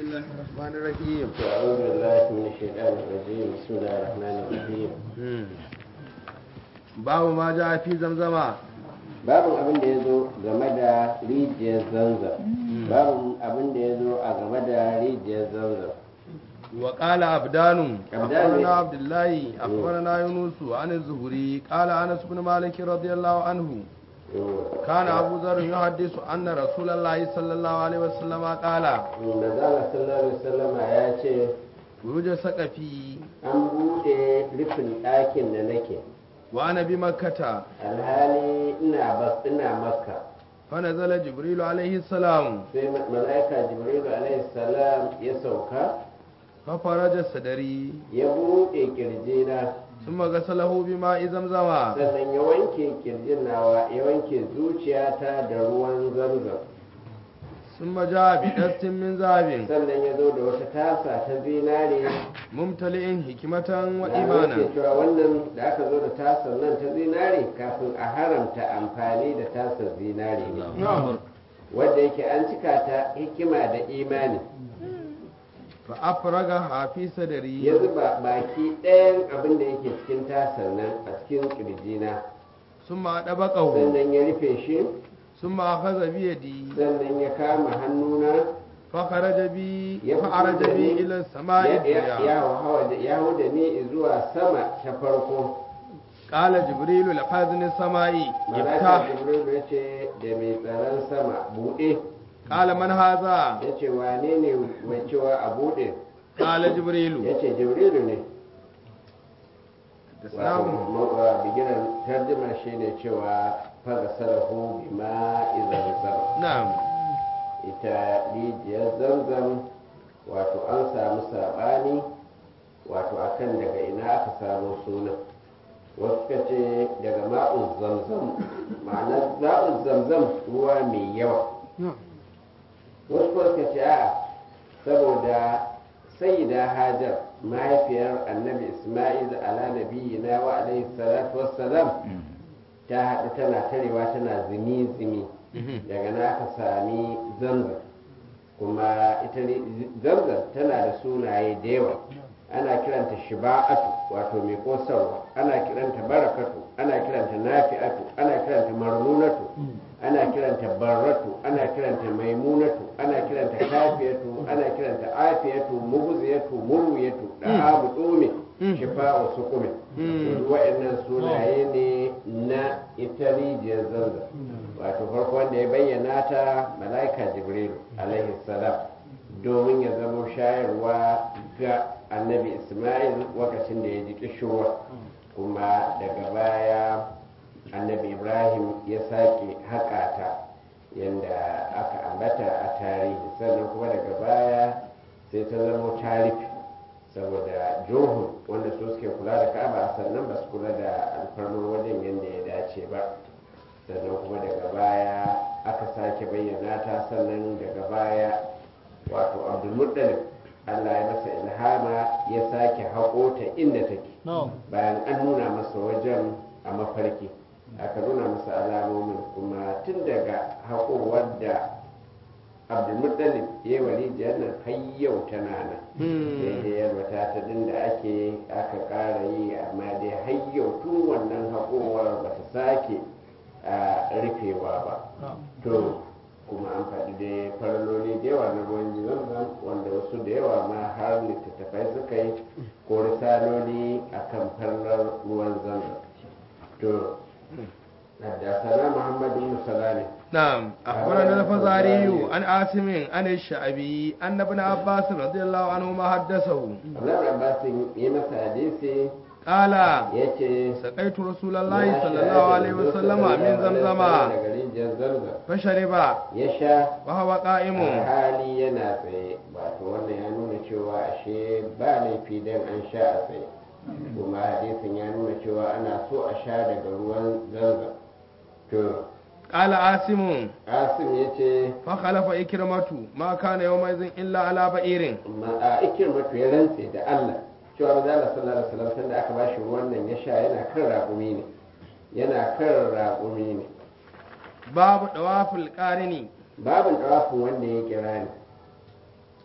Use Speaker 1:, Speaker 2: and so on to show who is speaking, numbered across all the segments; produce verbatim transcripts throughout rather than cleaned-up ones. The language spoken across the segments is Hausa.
Speaker 1: الله الرحمن الرحيم.
Speaker 2: أعوذ بالله من الشيطان الرجيم. بسم الله الرحمن الرحيم.
Speaker 1: باب ما جاء في زمزم.
Speaker 2: Babin abin da ya zo game da rijiyar zanzan. Babin abin da ya zo a game da rijiyar zanzan.
Speaker 1: وقال عبدان
Speaker 2: عبدان.
Speaker 1: أخبرنا عبد الله أخبرنا يونس عن الزهري قال أنس بن مالك رضي الله عنه كان أبو ذر يحدث أن رسول الله صلى الله عليه وسلم قال
Speaker 2: Manzala sallallahu alaihi wasallam ya ce
Speaker 1: وجد سقفي
Speaker 2: an buɗe rufin ɗakin da nake
Speaker 1: وأنا بمكة
Speaker 2: alhali ina bas ina makka
Speaker 1: فنزل جبريل عليه السلام
Speaker 2: sai mala'ika jibrilu alaihi salam ya sauka
Speaker 1: ففرج صدري
Speaker 2: ya buɗe kirjina
Speaker 1: ثم غسله بماء زمزم
Speaker 2: sannan ya wanke kirjin nawa ya wanke zuciyata da ruwan zamzam
Speaker 1: ثم جاء بدست من ذهب
Speaker 2: sannan ya zo da wata tasa ta zinare
Speaker 1: ممتلئ حكمة
Speaker 2: da
Speaker 1: وإيمانا
Speaker 2: ake cewa wannan da aka zo da tasar nan ta zinare kafin a haramta amfani da tasar zinare ne wadda yake an cika ta hikima da imani
Speaker 1: فأفرغها في
Speaker 2: ya
Speaker 1: صدري
Speaker 2: zuba baki ɗayan abin da yake cikin tasar nan a cikin kirjina
Speaker 1: ثم أدبقه
Speaker 2: sannan ya rufe shi
Speaker 1: ثم أخذ بيدي
Speaker 2: sannan ya kama hannuna
Speaker 1: فخرج بي
Speaker 2: ya fito
Speaker 1: فعرج
Speaker 2: da
Speaker 1: بي
Speaker 2: ni,
Speaker 1: إلى السماء
Speaker 2: ya- ya-
Speaker 1: الدنيا
Speaker 2: ya hawa da- ya hau da ni zuwa sama ta farko
Speaker 1: قال جبريل لحازن السماء
Speaker 2: malaka
Speaker 1: افتح
Speaker 2: jibril ya ce da mai tsaron sama buɗe
Speaker 1: قال من هذا
Speaker 2: ya ce wane ne mai cewa a buɗe
Speaker 1: قال جبريل
Speaker 2: ya ce jibrilu ne wato
Speaker 1: حدثناه
Speaker 2: mawa bigiran tarjima shi ne cewa faga sarahu bima izar
Speaker 1: نعم
Speaker 2: ita rijiyar zamzam wato an samu saɓani wato akan daga ina aka samu suna wasu suka ce daga ma'un zamzam ma'ana ma'un zamzam ruwa mai yawa wasu kuma suka ce a saboda sayyida hajar mahaifiyar annabi isma'il ala nabiyina wa alaihi salatu wassalam ta haɗu tana tarewa tana zini zini daga na aka sami zanzan kuma ita ne zanzan tana da sunaye da yawa ana kiranta shiba'atu wato mai kosarwa ana kiranta barakatu ana kiranta nafi'atu ana kiranta marmunatu ana kiranta barratu ana kiranta maimunatu ana kiranta kafiyatu ana kiranta afiyatu muguziyatu murwiyatu da abu dome shifa'u sukumi wa'annan sunaye ne na ita rijiyar zanzan wato farko wanda ya bayyana ta mala'ika jibril alaihi salam domin ya zama shayarwa ga annabi isma'il lokacin da ya ji kishirwa kuma daga baya annabi ibrahim ya sake haƙa ta yadda aka ambata a tarihi sannan kuma daga baya sai ta zama tarihi saboda johun wanda su suke kula da ka'aba sannan ba su kula da alfarmar wajen yadda ya dace ba sannan kuma daga baya aka sake bayyana ta sannan daga baya wato abdulmuttalib allah ya masa ilhama ya sake haƙo ta inda take bayan an nuna masa wajen a mafarki aka nuna masa alamomin kuma tun daga haƙowar da abdulmuttalib ya yi wa rijiyar nan har yau tana nan daidai yalwata ta din da ake aka ƙara yi amma dai har yau tun wannan haƙowar ba ta sake a rufewa ba to kuma an faɗi dai faraloli da yawa na ruwan zanzan wanda wasu da yawa ma har littattafai suka yi ko risaloli a kan farlar ruwan zanzan to حدثنا محمد بن سلام
Speaker 1: نعم أخبرنا الفزاري عن عاصم عن الشعبي أن ابن عباس رضي الله عنهما حدثه
Speaker 2: Abdullahi Abbas yi masa hadisi
Speaker 1: قال
Speaker 2: yace
Speaker 1: سقيت رسول الله صلى الله عليه وسلم من زمزم
Speaker 2: daga rijiyar zamzam
Speaker 1: فشرب
Speaker 2: ya sha
Speaker 1: وهو قائم
Speaker 2: a hali yana tsaye wato wannan ya nuna cewa ashe ba laifi dan an sha a tsaye kuma hadisin ya nuna cewa ana so a sha daga ruwan zamzam to
Speaker 1: قال عاصم
Speaker 2: asim ya ce
Speaker 1: فخلف إكرمة ما كان يومئذ إلا على بئير
Speaker 2: a ikirmatu ya rantse da Allah cewa maza Allah sallallahu alaihi wasallam sanda aka bashi ruwan nan ya sha yana kan raƙumi ne yana kan raƙumi ne
Speaker 1: باب طواف القارن
Speaker 2: babin ɗawafin wanda ya kira ni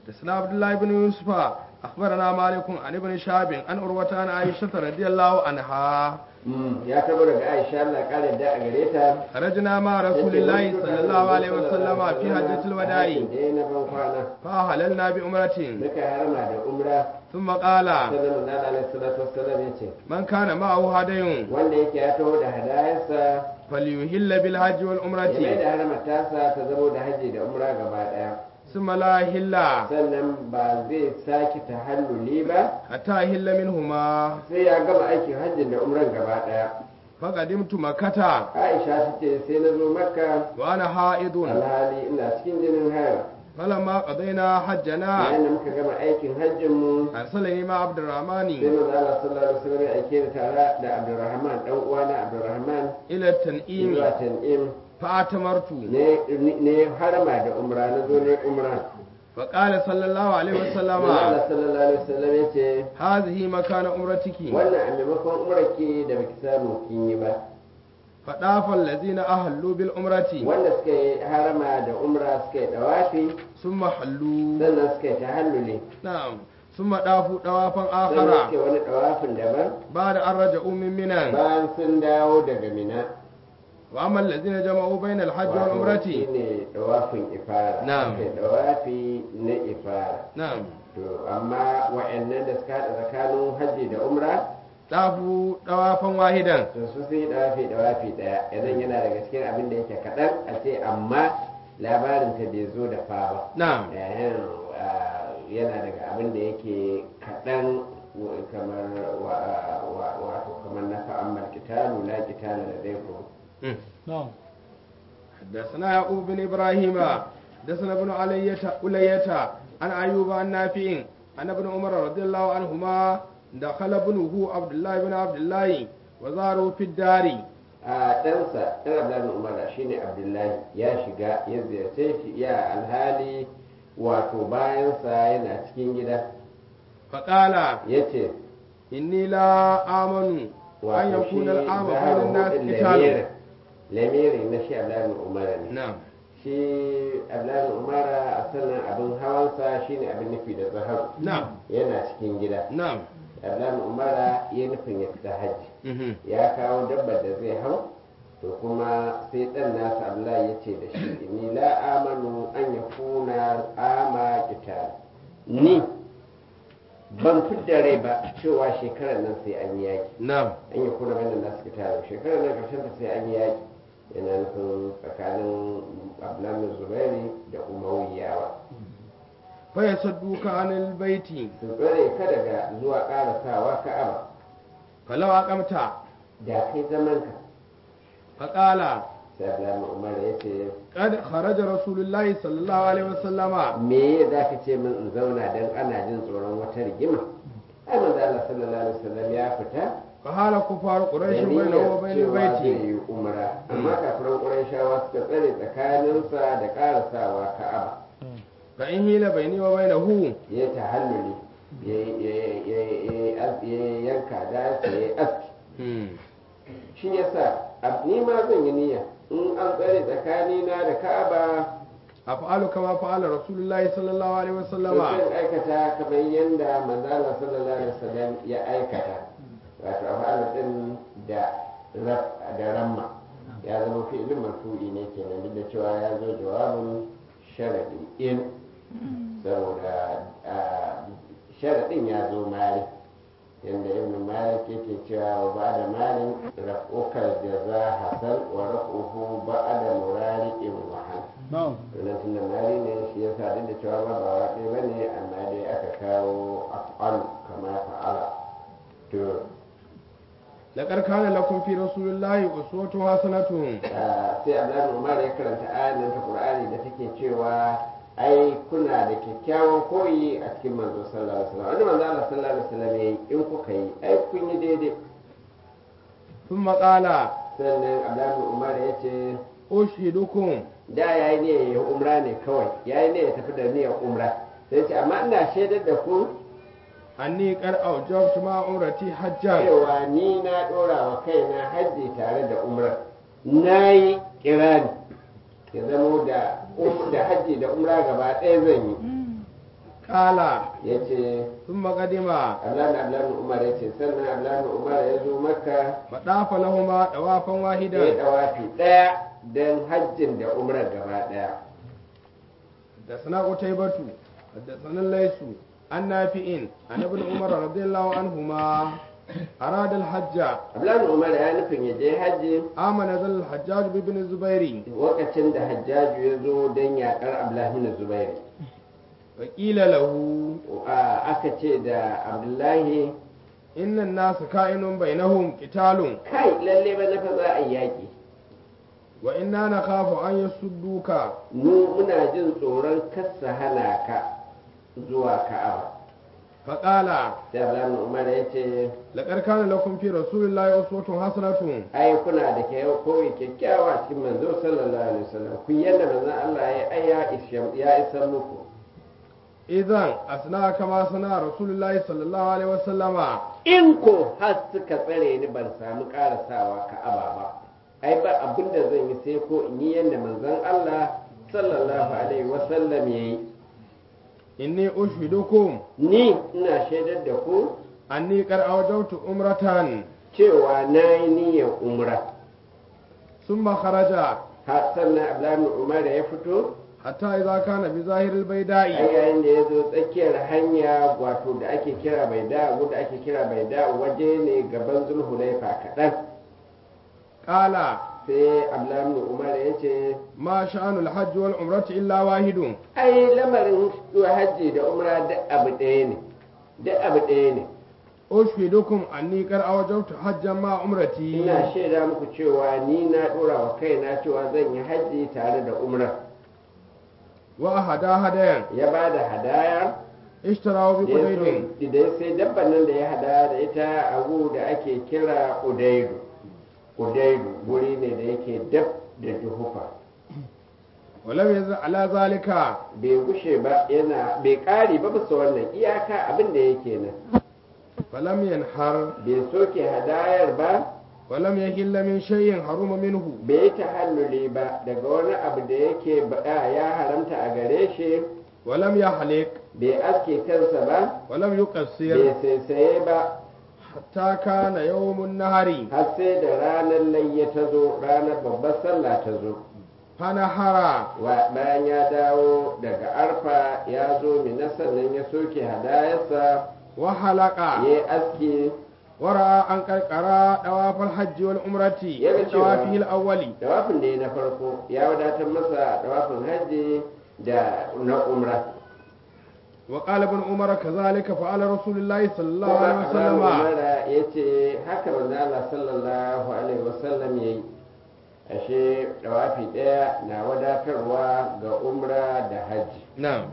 Speaker 1: حدثنا عبد الله بن يوسف أخبرنا مالك عن ابن شهاب عن عروة عن عائشة رضي الله عنها
Speaker 2: ya tabo daga Aisha Allah kare da a gare ta
Speaker 1: خرجنا مع رسول الله صلى الله عليه وسلم في حجة الوداع
Speaker 2: na ban kwana
Speaker 1: فحللنا بأمرة
Speaker 2: muka harama da umra
Speaker 1: ثم قال
Speaker 2: sannan manzo alaihi salatu wassalam yace
Speaker 1: من كان معه هدي
Speaker 2: wanda yake ya taho da hadayarsa
Speaker 1: فليهل بالحج
Speaker 2: ya mai
Speaker 1: والعمرة
Speaker 2: da haramar tasa ta zamo da haji da umra gaba daya
Speaker 1: ثم لا يهل
Speaker 2: sannan ba zai sake tahalluli ba
Speaker 1: حتى يهل منهما
Speaker 2: sai ya gama aikin hajjin da umran gaba daya
Speaker 1: فقدمت مكة
Speaker 2: Aisha ta ce sai na zo makka
Speaker 1: وأنا حائض
Speaker 2: alhali ina cikin jinin haira
Speaker 1: فلما قضينا حجنا
Speaker 2: yayin da muka gama aikin hajjin mu
Speaker 1: أرسلني مع عبد
Speaker 2: sai
Speaker 1: الرحمن
Speaker 2: manzo Allah sallallahu alaihi wasallam ya aike da tare da Abdurrahman dan uwana Abdurrahman
Speaker 1: إلى التنعيم
Speaker 2: zuwa Tan'im
Speaker 1: فأتمرت
Speaker 2: ne ne harama da umra na zo ne umra
Speaker 1: فقال صلى الله عليه وسلم
Speaker 2: manzo Allah sallallahu alaihi wasallam ya ce
Speaker 1: هذه مكان عمرتك
Speaker 2: wannan a maimakon umrarki da baki samu kin yi ba
Speaker 1: فطاف الذين أهلوا بالعمرة
Speaker 2: wanda suka yi harama da umra suka yi dawafi
Speaker 1: ثم حلوا
Speaker 2: sannan suka yi tahalluli
Speaker 1: نعم ثم طافوا طوافا
Speaker 2: sannan
Speaker 1: آخر
Speaker 2: suka yi wani dawafin daban
Speaker 1: بعد أن رجعوا من منى
Speaker 2: bayan sun dawo daga mina
Speaker 1: وأما الذين جمعوا بين الحج
Speaker 2: wato
Speaker 1: والعمرة
Speaker 2: shine dawafin ifara
Speaker 1: Na'am.
Speaker 2: suka yi dawafi na ifara
Speaker 1: نعم
Speaker 2: to amma wa'annan da suka haɗa tsakanin hajji da umra
Speaker 1: طافوا طوافا واحدا
Speaker 2: to su sun yi dawafi dawafi ɗaya idan yana daga cikin abin da yake kaɗan a ce amma labarin ta bai zo da fa ba
Speaker 1: نعم
Speaker 2: Ehem, ah, yana daga abin da yake kaɗan wa- kamar wa- wa- wato kamar na fa'ammal kitalu la kitala da dai ko
Speaker 1: نعم حدثنا يعقوب بن إبراهيم حدثنا ابن علية ألية عن أيوب عن نافع عن ابن عمر رضي الله عنهما دخل ابنه عبد الله بن عبد الله وزاروا في الدار
Speaker 2: a ɗansa ɗan abdullahi umar shine abdullahi ya shiga ya ziyarce shi ya alhali wato bayansa yana cikin gida
Speaker 1: فقال
Speaker 2: ya ce
Speaker 1: إني لا آمن أن
Speaker 2: wato shi
Speaker 1: يكون العام بين
Speaker 2: zaharu
Speaker 1: الناس
Speaker 2: hudun
Speaker 1: قتال
Speaker 2: lamirin lamirin na shi abdullahi umar ne
Speaker 1: نعم
Speaker 2: shi abdullahi umar a sannan abin hawansa shine abin nufi da zaharu
Speaker 1: نعم
Speaker 2: yana cikin gida
Speaker 1: نعم
Speaker 2: abdullahi umar ya nufin ya fita hajji
Speaker 1: مهم.
Speaker 2: ya kawo dabbar da zai hau to kuma sai ɗan nasa abdullahi ya ce da shi ni la amanu an ya kuna ama kita ni ban fidda rai ba cewa shekarar nan sai an yi yaki
Speaker 1: نعم
Speaker 2: an yi kuna bayan nasu kita shekarar nan karshen ta sai an yi yaki yana nufin tsakanin abdullahi zubairi da umayyawa
Speaker 1: فيصدوك عن البيت
Speaker 2: su tsare ka daga zuwa ƙarasawa ka'aba
Speaker 1: فلو أقمت
Speaker 2: da kai zaman ka
Speaker 1: فقال
Speaker 2: sai abdullahi umar ya ce
Speaker 1: قد خرج رسول الله صلى الله عليه وسلم
Speaker 2: me za ka ce min in zauna don ana jin tsoron wata rigima ai manzo Allah sallallahu alaihi wasallam ya fita
Speaker 1: فحال كفار قريش
Speaker 2: da
Speaker 1: بينه
Speaker 2: niyyar
Speaker 1: وبين
Speaker 2: cewa zai
Speaker 1: البيت
Speaker 2: yi umra amma kafiran qurayshawa suka tsare tsakaninsa da karasawa ka'aba
Speaker 1: فإن هيل بيني وبينه
Speaker 2: ya tahalluli ya ya- ya- ya- ya yanka da ya aski
Speaker 1: مم.
Speaker 2: shi yasa ab- ni ma zan yi niyya in an tsare tsakanina da ka'aba
Speaker 1: أفعل كما فعل رسول الله صلى الله عليه وسلم
Speaker 2: sun aikata kamar yadda manzala sallallahu alaihi wasallam ya aikata wato afalu din da raf- da ramma ya zama fi'ilin marfu'i ne kenan duk da cewa ya zo jawabin sharadi in saboda ah, sharadin ya zo mali yadda ibn malik yake cewa wa ba'da malin raf'ukal jaza hasan wa raf'uhu ba'da murari'in wahal
Speaker 1: نعم
Speaker 2: wannan tun da mali ne shi ya sa duk da cewa ma ba waɗe ba ne amma dai aka kawo af'al kama fa'ala to
Speaker 1: لقد كان لكم في رسول الله أسوة حسنة
Speaker 2: ah, sai abdullahi umar ya karanta ayan nan ta qur'ani da take cewa ai kuna da kyakkyawan koyi a cikin manzo sallallahu alaihi wasallam wani manzo Allah sallallahu alaihi wasallam yayi in kuka yi ai kun yi daidai
Speaker 1: ثم قال
Speaker 2: sannan abdullahi umar ya ce
Speaker 1: أشهدكم
Speaker 2: da yayi ne ya yi umra ne kawai yayi ne ya tafi da niyyar umra sai ce amma ina shaidar da ku
Speaker 1: أني قد أوجبت مع عمرتي حجا
Speaker 2: cewa ni na ɗora wa kaina hajji tare da umra na yi kirani ya zamo da um- da hajji da umra gaba ɗaya zan yi
Speaker 1: qala
Speaker 2: yace
Speaker 1: thumma qadima
Speaker 2: Abdullahi Abdullahi Umar yace sannan Abdullahi Umar ya zo Makka
Speaker 1: fadafa lahuma dawafan
Speaker 2: ya
Speaker 1: wahidan
Speaker 2: dawafi daya dan hajjin da umrar gaba daya
Speaker 1: حدثنا قتيبة حدثنا الليث عن نافع عن ابن عمر رضي الله عنهما أراد الحج
Speaker 2: Abdullahi Umar ya nufin ya je hajji
Speaker 1: آم نزل الحجاج بن الزبير
Speaker 2: lokacin da Hajjaju ya zo don yakar Abdullahi bin Zubair
Speaker 1: فقيل له
Speaker 2: aka ce da Abdullahi
Speaker 1: إن الناس كائن بينهم قتال
Speaker 2: kai lalle ba na fa za a yi yaki
Speaker 1: وإنا نخاف أن يصدوك
Speaker 2: mu muna jin tsoron kasa hana ka zuwa Ka'aba
Speaker 1: فقال
Speaker 2: sai Abdullahi Umar ya ce
Speaker 1: لقد كان لكم في رسول الله أسوة حسنة
Speaker 2: ai kuna da ke koyi kyakkyawa cikin manzo sallallahu alaihi wasallam kun yanda manzon Allah ya ai ya isha ya isa muku
Speaker 1: إذا أثناء كما صنع رسول الله صلى الله عليه وسلم
Speaker 2: in ko har suka tsare ni ban samu karasawa Ka'aba ba ai ba abin da zan yi sai ko in yi yanda manzon Allah sallallahu alaihi wasallam yayi
Speaker 1: إني أشهدكم
Speaker 2: ni ina shaidar da ku
Speaker 1: أني قد أوجبت أمرة
Speaker 2: cewa na yi niyyar umra
Speaker 1: ثم خرج
Speaker 2: har sannan Abdullahi Umar ya fito
Speaker 1: حتى إذا كان بظاهر البيداء
Speaker 2: ai yayin da ya zo tsakiyar hanya wato da ake kira baida da ake kira baida waje ne gaban zulhulaifa kaɗan
Speaker 1: قال
Speaker 2: sai Abdullahi Umar ya ce
Speaker 1: ما شأن الحج والعمرة إلا واحد
Speaker 2: ai lamarin hajji da umra duk abu ɗaya ne duk abu ɗaya ne
Speaker 1: أشهدكم أني قد أوجبت حجا مع عمرتي
Speaker 2: ina shaida muku cewa ni na ɗora wa kaina cewa zan yi hajji tare da umra
Speaker 1: وأهدى هدايا
Speaker 2: ya ba da hadaya
Speaker 1: اشتراه
Speaker 2: da ya
Speaker 1: بقديد
Speaker 2: so- da ya sai dabban nan da ya hada da ita abu da ake kira udaidu udaidu guri ne da yake dab da juhufa
Speaker 1: ولم يزل على ذلك
Speaker 2: bai gushe ba yana bai kare ba bisa wannan iyaka abin da yake nan
Speaker 1: فلم ينحر
Speaker 2: bai soke hadayar ba
Speaker 1: ولم يهل من شيء حرم منه
Speaker 2: bai yi tahalluli ba daga wani abu da yake ba ya haramta a gare shi
Speaker 1: ولم يحلق
Speaker 2: bai aske kansa ba
Speaker 1: ولم
Speaker 2: bai
Speaker 1: يقصر
Speaker 2: saisaye ba
Speaker 1: حتى كان يوم النهر
Speaker 2: har sai da ranar layya ta zo ranar babbar sallah ta zo
Speaker 1: فنحر
Speaker 2: Wa- bayan ya dawo daga arfa ya zo mina sannan ya soke hadayarsa
Speaker 1: وحلق
Speaker 2: ya yi aski
Speaker 1: ورأى أن قد قرأ طواف الحج والعمرة
Speaker 2: يا
Speaker 1: في طوافه الأول
Speaker 2: dawafin da ya na farko ya wadatar masa dawafin hajji da na umra
Speaker 1: وقال ابن عمر كذلك فعل رسول الله صلى الله عليه
Speaker 2: kuma
Speaker 1: وسلم
Speaker 2: umara ya ce haka manzo Allah sallallahu alaihi wasallam yayi ashe dawafi daya na wadatarwa ga umra da hajji
Speaker 1: نعم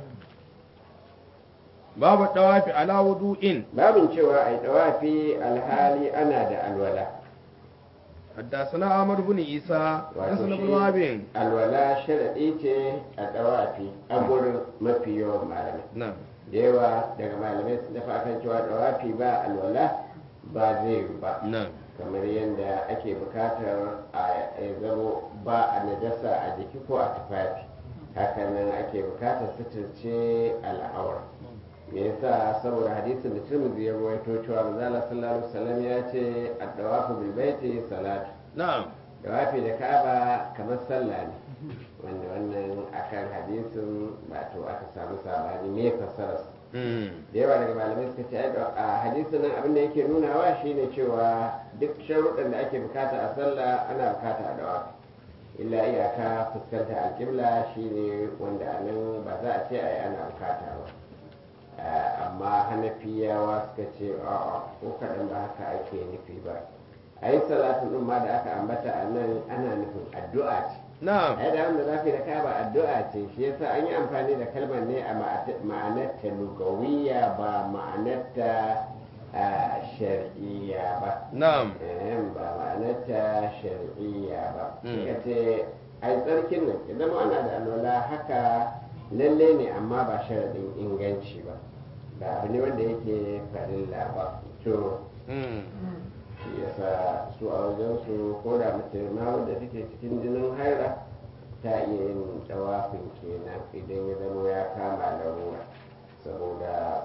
Speaker 1: باب الطواف على وضوء
Speaker 2: babin cewa ai dawafi alhali ana da alwala
Speaker 1: حدثنا عمرو بن عيسى
Speaker 2: wato
Speaker 1: حدثنا
Speaker 2: shi
Speaker 1: ابن وهب
Speaker 2: alwala sharaɗi ce a dawafi a gurin mafi yawan malamai
Speaker 1: نعم
Speaker 2: da yawa daga malamai sun dafa akan cewa dawafi ba alwala ba zai yi ba
Speaker 1: نعم
Speaker 2: kamar yadda ake bukatar a ya zamo ba a najasa a jiki ko a tufafi hakanan ake bukatar suturce al'aura me yasa saboda hadisin da Tirmidhi ya rawaito cewa manzo Allah sallallahu alaihi wasallam ya ce ad-dawafu bil baiti salatu
Speaker 1: نعم
Speaker 2: dawafi da Ka'aba kamar sallah ne wanda wannan akan hadisin wato aka samu sabani me fasarar
Speaker 1: مم.
Speaker 2: da yawa daga malamai suka ce ai da- a hadisin nan abin da yake nunawa shine cewa duk sharuɗan da ake bukata a sallah ana bukata a dawafi illa iyaka fuskanta alƙibla shine wanda a nan ba za a ce ai ana bukata ba Ah, amma hanafiyawa suka ce a'a ko kaɗan ba haka ake nufi ba a yi salatin ɗin ma da aka ambata a nan ana nufin addu'a ce
Speaker 1: نعم
Speaker 2: ai da wanda za ka yi da kaba addu'a ce shi yasa an yi amfani da kalmar ne a ma'anarta lugawiyya ba ma'anarta a shar'iyya ba
Speaker 1: نعم
Speaker 2: Ehem, ba ma'anarta shar'iyya ba
Speaker 1: Mm.
Speaker 2: suka ce ai tsarkin nan idan ana da alwala haka lalle ne amma ba sharadin inganci ba ba abu ne wanda yake farilla ba to
Speaker 1: مم.
Speaker 2: shi yasa su a wajen su ko da mace ma wadda take cikin jinin haira ta iya yin tawafin kenan idan ya zama ya kama larura saboda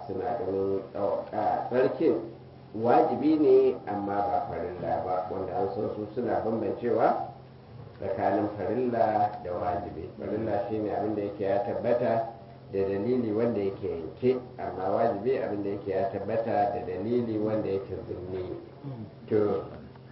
Speaker 2: suna ganin tsarkin wajibi ne amma ba farilla ba, wanda an san su suna bambancewa tsakanin farilla da wajibi. Farilla shine abin da yake ya tabbata da dalili wanda yake yanke, amma wajibi abin da yake ya tabbata da dalili wanda yake zunni. to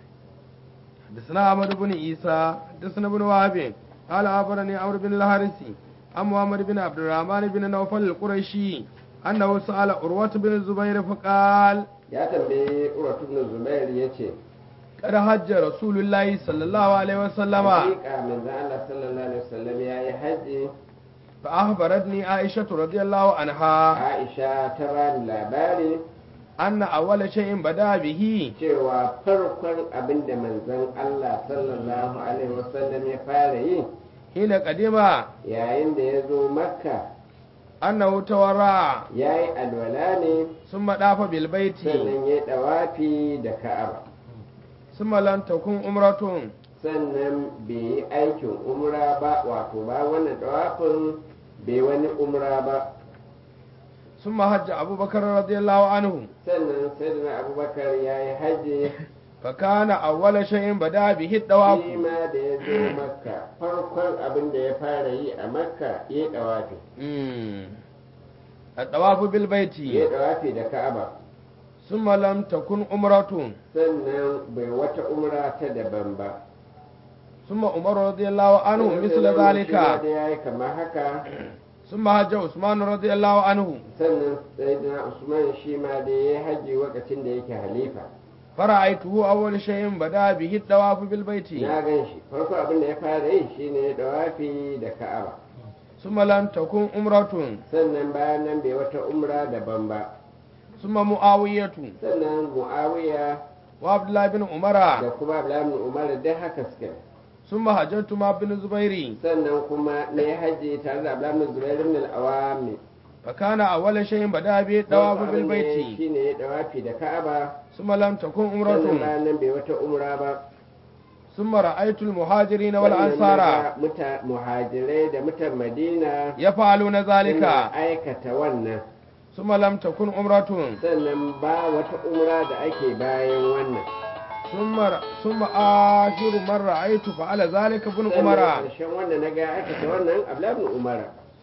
Speaker 1: حدثنا عمرو بن عيسى حدثنا ابن وهب قال أخبرني عمرو بن الحارثي عن محمد بن عبد الرحمن بن نوفل القرشي أنه سأل عروة بن الزبير فقال
Speaker 2: ya tambayi urwatu ibn zubair yace
Speaker 1: قد حج رسول الله صلى الله عليه وسلم
Speaker 2: hakika manzo Allah sallallahu alaihi wasallam yayi haji.
Speaker 1: فأخبرتني عائشة رضي الله عنها
Speaker 2: Aisha ta bani labari
Speaker 1: أن أول شيء بدأ به
Speaker 2: cewa farkon abin da manzon Allah sallallahu alaihi wasallam ya fara yi
Speaker 1: حين قدم
Speaker 2: yayin da ya zo makka
Speaker 1: أنه تورع
Speaker 2: ya yi alwala ne
Speaker 1: ثم طاف بالبيت
Speaker 2: sannan ya ɗawafi da ka'aba,
Speaker 1: ثم لم تكن عمرة
Speaker 2: sannan bai yi aikin umra ba, wato ba wannan ɗawafin bai wani umra ba.
Speaker 1: ثم حج أبو بكر رضي الله عنه
Speaker 2: Sannan sayyidina abubakar ya yi hajji.
Speaker 1: فكان أول شيء بدأ به الطواف
Speaker 2: Shi ma da ya zo makka farkon abin da ya fara yi a makka ya ɗawafi
Speaker 1: مم. الطواف بالبيت
Speaker 2: ya ɗawafi da ka'aba,
Speaker 1: ثم لم تكن عمرة
Speaker 2: sannan bai wata umra ta daban ba.
Speaker 1: ثم عمر رضي الله عنه مثل ذلك
Speaker 2: da ya yi kamar haka.
Speaker 1: ثم حج عثمان رضي الله عنه
Speaker 2: Sannan sayyidina usman shi ma da ya yi hajji lokacin da yake halifa.
Speaker 1: فرأيته أول شيء بدأ به الطواف بالبيت
Speaker 2: Na gan shi farko abin da ya fara yi shine ya ɗawafi da ka'aba,
Speaker 1: ثم لم تكن عمرة
Speaker 2: sannan bayan nan bai wata umra daban ba.
Speaker 1: ثم معاوية
Speaker 2: Sannan muawiya
Speaker 1: وعبد الله بن عمر
Speaker 2: da kuma abdullahi ibn umar da haka suka yi.
Speaker 1: ثم حججت مع بن الزبير
Speaker 2: Sannan kuma na yi hajji tare da abdullahi ibn zubair ibn al-awami.
Speaker 1: فكان أول شيء بدأ به الطواف
Speaker 2: Farko abin da ya yi
Speaker 1: بالبيت
Speaker 2: shine ya ɗawafi da ka'aba,
Speaker 1: ثم لم تكن
Speaker 2: sannan
Speaker 1: عمرة
Speaker 2: bayan nan bai wata umra ba.
Speaker 1: ثم رأيت المهاجرين
Speaker 2: Sannan
Speaker 1: والأنصار
Speaker 2: naga muta muhajirai da mutan madina
Speaker 1: يفعلون ذلك
Speaker 2: suna aikata wannan.
Speaker 1: ثم لم تكن عمرة
Speaker 2: Sannan ba wata umra da ake bayan wannan.
Speaker 1: ثم ثم آخر من رأيت فعل ذلك ابن
Speaker 2: Sannan
Speaker 1: عمر
Speaker 2: ƙarshen wanda na ga aikata wannan abdullahi ibn umar.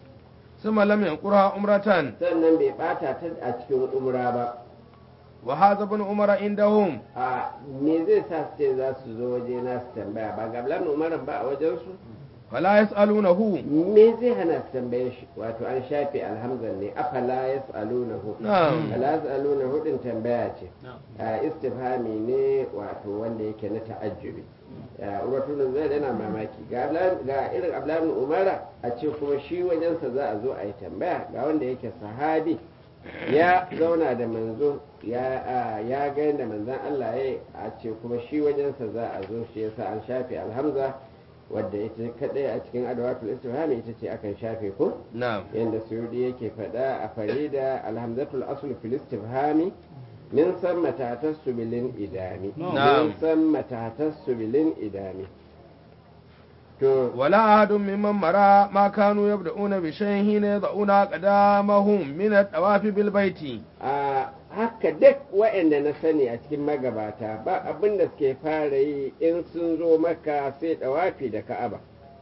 Speaker 1: ثم لم ينقرها عمرة
Speaker 2: Sannan bai bata ta a cikin umra ba.
Speaker 1: وهذا ابن عمر عندهم
Speaker 2: A me zai sa su ce za su zo waje na su tambaya ba ga abdullahi ibn umar ba a wajen su?
Speaker 1: فلا يسألونه
Speaker 2: Me zai hana su tambaye shi? Wato an shafe alhamzan ne, afala yas'alunahu.
Speaker 1: نعم
Speaker 2: Ala yas'alunahu din tambaya ce. A istifhami ne wato wanda yake na ta'ajjubi. Urwatun zai yana mamaki ga Abdullahi- ga irin Abdullahi ibn Umara a ce kuma shi wajensa za a zo a yi tambaya ga wanda yake sahabi ya zauna da manzo ya a, ya ga yadda manzon Allah ya a ce kuma shi wajensa za a zo shi yasa an shafe alhamza wadda ita kadai a cikin adawatul istifhami ita ce akan shafe ko
Speaker 1: نعم
Speaker 2: yanda suyudi yake faɗa a farida alhamzatul asl fil istifhami min san matatassu bilin idami
Speaker 1: Na'am.
Speaker 2: min san matatassu bilin idami to
Speaker 1: ولا أحد ممن مرى ما كانوا يبدؤون بشيء حين يضعون أقدامهم من الطواف بالبيت
Speaker 2: a haka duk waɗanda na sani a cikin magabata ba abin da suke fara yi in sun zo maka sai ɗawafi da ka'aba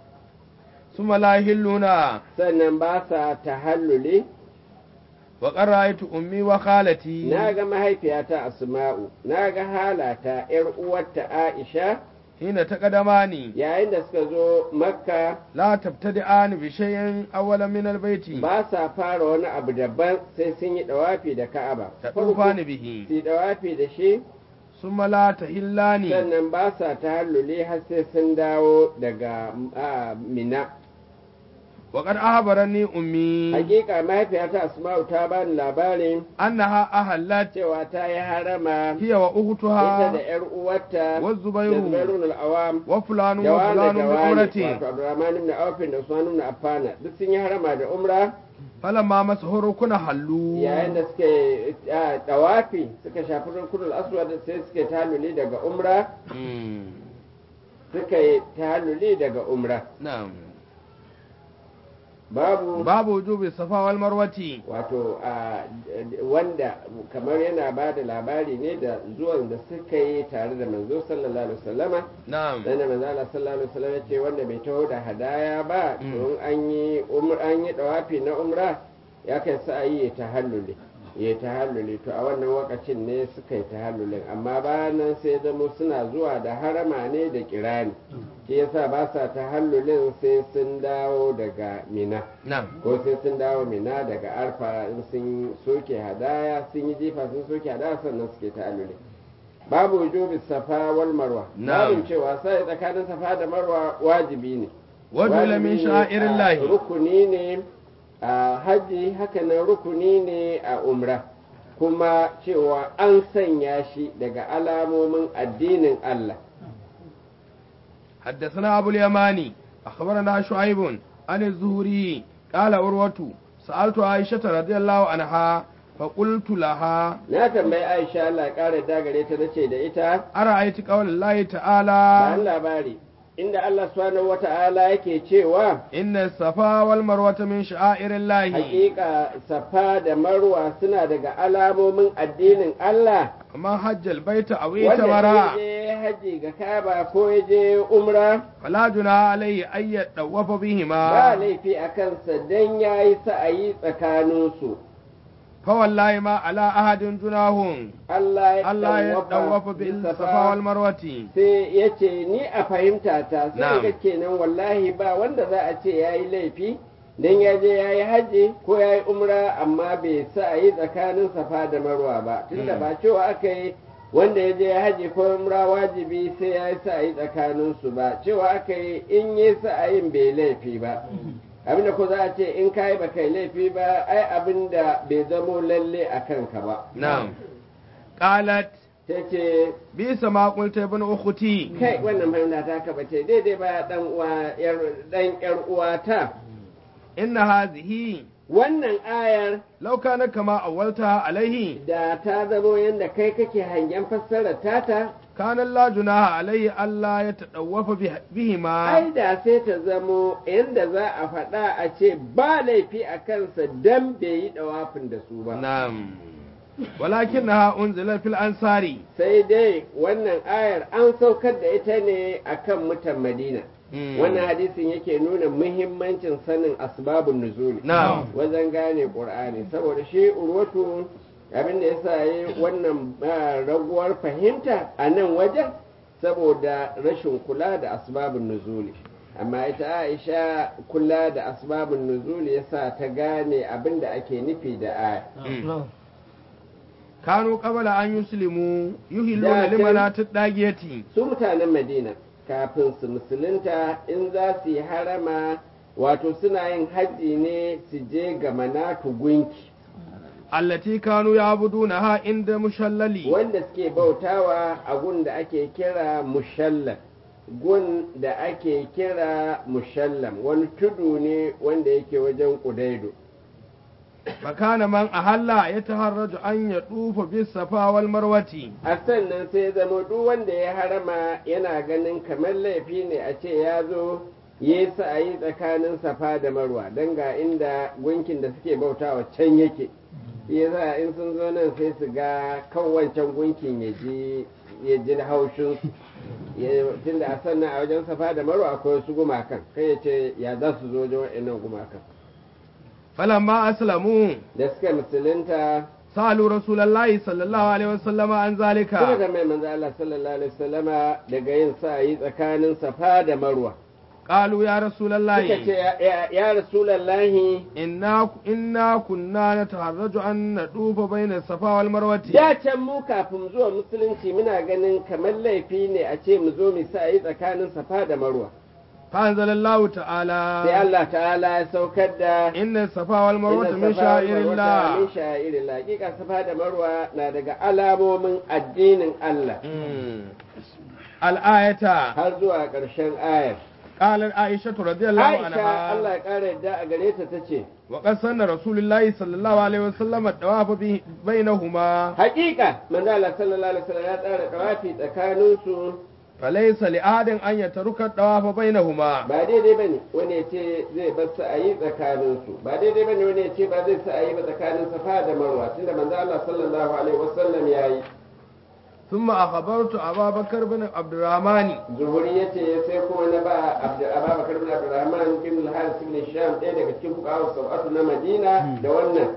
Speaker 1: ثم لا يهلون
Speaker 2: sannan ba sa tahalluli.
Speaker 1: وقد رأيت أمي وخالتي
Speaker 2: Na ga mahaifiyata Asma'u, na ga halata ‘yar uwarta Aisha
Speaker 1: حين تقدماني
Speaker 2: yayin da suka zo Makka
Speaker 1: لا تبتدئان بشيء أولا من البيت
Speaker 2: ba sa fara wani abu daban sai sun yi ɗawafi da Ka'aba.
Speaker 1: تطوفان به
Speaker 2: Su yi ɗawafi da shi,
Speaker 1: ثم لا تهلان
Speaker 2: sannan ba sa tahalluli har sai sun dawo daga ah, Mina.
Speaker 1: وقد أخبرني أمي
Speaker 2: Hakika mahaifiyata Asma'u ta bani labarin
Speaker 1: أنها أهلت
Speaker 2: cewa ta yi harama
Speaker 1: هي
Speaker 2: ita
Speaker 1: وأختها
Speaker 2: da ‘yar uwarta da
Speaker 1: والزبير
Speaker 2: Zubairun al'awam
Speaker 1: وفلان
Speaker 2: da wani
Speaker 1: وفلان
Speaker 2: da wani
Speaker 1: بأمرة
Speaker 2: wato Abdurrahman ibn Auf da Usman ibn Affan duk sun yi harama da umra
Speaker 1: فلما مسحوا ركن حلوا
Speaker 2: yayin da suke ah, tawafi suka shafi rukunul aswad sai suke taluli daga umra
Speaker 1: مم.
Speaker 2: suka yi taluli daga umra
Speaker 1: نعم
Speaker 2: babu
Speaker 1: babu wujubi safa wal marwati.
Speaker 2: wato a wanda kamar yana ba da labari ne da zuwan da suka yi tare da manzo sallallahu alaihi wasallama
Speaker 1: na'am
Speaker 2: dan da manzo Allah sallallahu alaihi wasallam ya ce wanda bai taho da hadaya ba
Speaker 1: Mm.
Speaker 2: to in an yi umra an yi dawafi na umra ya kai sa yi ya tahalluli ya tahalluli to a wannan lokacin ne suka yi tahallulin amma bayan nan sai zama suna zuwa da harama ne da kirani shi yasa ba sa tahallulin sai sun dawo daga mina
Speaker 1: na'am
Speaker 2: ko sai sun dawo mina daga arfa in sun soke hadaya sun yi jifa sun soke hadaya sannan suke ta'alluli babu wujubi safa wal marwa
Speaker 1: Na'am.
Speaker 2: babin cewa sai tsakanin safa da marwa wajibi ne
Speaker 1: wadula min
Speaker 2: Wajibi ne,
Speaker 1: sha'irillahi.
Speaker 2: a rukuni ne a haji hakanan rukuni ne a umra kuma cewa an sanya shi daga alamomin addinin Allah
Speaker 1: حدثنا أبو اليماني أخبرنا شعيب عن الزهري قال عروة سألت عائشة رضي الله عنها فقلت لها
Speaker 2: na tambayi Aisha Allah ya kare dagare ta nace da ita
Speaker 1: أرأيت قول الله
Speaker 2: ba
Speaker 1: تعالى
Speaker 2: labari inda Allah subhanahu wata'ala yake cewa
Speaker 1: إن الصفا والمروة من شعائر الله
Speaker 2: hakika safa da marwa suna daga alamomin addinin Allah
Speaker 1: وما حج البيت أو
Speaker 2: wanda
Speaker 1: اعتمر
Speaker 2: ya je haji ga Kaaba ko ya je umra
Speaker 1: فلا جناح عليه أن يطوف
Speaker 2: ba
Speaker 1: بهما
Speaker 2: laifi a kansa dan yayi sa'ayi tsakaninsu
Speaker 1: فوالله ما على أحد جناح
Speaker 2: Allah ya
Speaker 1: الله
Speaker 2: tawwafa
Speaker 1: يطوف
Speaker 2: bis
Speaker 1: بالصفا
Speaker 2: safa
Speaker 1: والمروة
Speaker 2: sai ya ce ni a fahimta ta sai
Speaker 1: Na'am.
Speaker 2: ga kenan wallahi ba wanda za a ce ya yi laifi don ya je ya yi hajji ko ya yi umra amma bai sa a yi tsakanin safa da marwa ba tunda
Speaker 1: Mm.
Speaker 2: ba cewa aka yi wanda ya je ya hajji ko umra wajibi sai ya yi sa a yi tsakanin su ba cewa aka yi in yi sa a yin bai laifi ba abinda ko za a ce in ka yi ba kai laifi ba ai abinda bai zamo lalle a kanka ba
Speaker 1: نعم قالت
Speaker 2: ta ce
Speaker 1: بئس ما قلت ابن أختي
Speaker 2: kai wannan fahimta ta ka bace daidai ba dan uwa yar dan yar uwata
Speaker 1: إن هذه
Speaker 2: wannan ayar
Speaker 1: لو كان كما أولتها عليه
Speaker 2: da ta zamo yanda kai kake hangen fassarar tata
Speaker 1: كان لا جناح عليه ألا يتطوف به- بهما
Speaker 2: ai da sai ta zamo yanda za a faɗa a ce ba laifi a kansa dan bai yi dawafin da su ba
Speaker 1: نعم ولكنها أنزلت في الأنصار
Speaker 2: sai dai wannan ayar an saukar da ita ne akan mutan Madina
Speaker 1: Mm.
Speaker 2: wannan hadisin yake nuna muhimmancin sanin asbabun nuzuli
Speaker 1: Na'am.
Speaker 2: wajen gane qur'ani saboda shi urwatu abin da yasa yi wannan ah, raguwar fahimta a nan wajen saboda rashin kula da asbabun nuzuli amma ita Aisha kula da asbabun nuzuli yasa ta gane abin da ake nufi da aya
Speaker 1: Mm. كانوا قبل أن يسلموا يهلون
Speaker 2: Da can-
Speaker 1: لمنات الداجية
Speaker 2: su mutanen Madina kafin su musulunta in za su yi harama wato suna yin hajji ne su je ga manatu gunki
Speaker 1: التي كانوا يعبدونها عند مشلل
Speaker 2: wanda suke bautawa a gun da ake kira mushallam gun da ake kira mushallam wani tudu ne wanda yake wajen kudaido
Speaker 1: فكان من أهل يتهرج أن يطوف بالصفا والمروة
Speaker 2: a sannan sai zama duk wanda ya harama yana ganin kamar laifi ne a ce ya zo yi sa'ayi tsakanin safa da marwa don ga inda gunkin da suke bautawa can yake yasa in sun zo nan sai su ga kan wancan gunkin ya ji ya ji haushin tunda a sannan a wajen safa da marwa akwai wasu gumakan kai ya ce ya za su zo wajen waɗannan gumakan
Speaker 1: فلما أسلموا
Speaker 2: da suka musulunta
Speaker 1: سألوا رسول الله صلى الله عليه وسلم عن ذلك
Speaker 2: suka ga mai manzo Allah sallallahu alaihi wasallama daga yin sa'ayi tsakanin safa da marwa
Speaker 1: قالوا يا رسول
Speaker 2: suka ce
Speaker 1: الله
Speaker 2: ya- ya- ya rasulallahi
Speaker 1: إنا إنا كنا نتهرج أن نطوف بين الصفا والمروة
Speaker 2: da can mu kafin zuwa musulunci muna ganin kamar laifi ne a ce mu zo mu sa'ayi tsakanin safa da marwa
Speaker 1: فأنزل الله
Speaker 2: sai
Speaker 1: تعالى
Speaker 2: Allah ta'ala ya saukar da
Speaker 1: إن الصفا والمروة
Speaker 2: inna
Speaker 1: من
Speaker 2: safa wal
Speaker 1: شعائر
Speaker 2: marwata min
Speaker 1: الله
Speaker 2: sha'irillah hakika safa da marwa na daga alamomin addinin Allah
Speaker 1: مم. الآية
Speaker 2: har zuwa ƙarshen ayar
Speaker 1: قالت عائشة رضي الله
Speaker 2: Aisha
Speaker 1: عنها
Speaker 2: Allah ya ƙara yadda a gare ta tace
Speaker 1: وقد سن رسول الله صلى الله عليه وسلم الطواف به- بينهما
Speaker 2: hakika manzo Allah sallallahu alaihi wasallam ya tsara tawafi tsakanin su
Speaker 1: falaysa li ahadin an yatruka dawafa bainahuma
Speaker 2: ba daidai ba ne wani ya ce zai bar sa'ayi tsakaninsu ba daidai ba ne wani ya ce ba zai sa'ayi ba tsakanin safa da marwa tunda manzo Allah sallallahu alaihi wasallam ya yi
Speaker 1: thumma akhbartu ababakar bin abdurrahman
Speaker 2: zuhuri ya ce sai kuma na ba ababakar bin abdurrahman bin al-haris bin sham ɗaya daga cikin fuqaha sab'atu na madina da wannan